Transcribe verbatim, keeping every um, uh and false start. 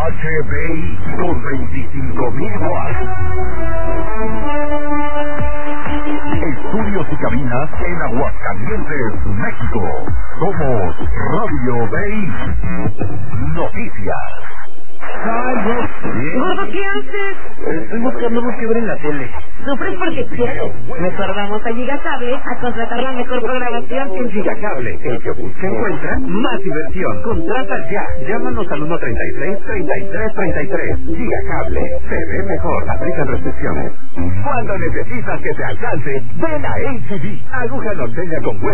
H D I con veinticinco mil watts. Estudios y cabinas en Aguascalientes, México. Somos Radio B I. Noticias. Gordo, ¿qué haces? Estoy buscando algo que ver en la tele. Sufres porque quieres. Mejor vamos a Gigacable a contratar la mejor programación en Gigacable, el que busca encuentra más diversión. Contrata ya. Llámanos al uno treinta y seis, treinta y tres treinta y tres. Gigacable, se ve mejor. Aplican restricciones. Cuando necesitas que te alcance, ven a H D I. Aguja norteña con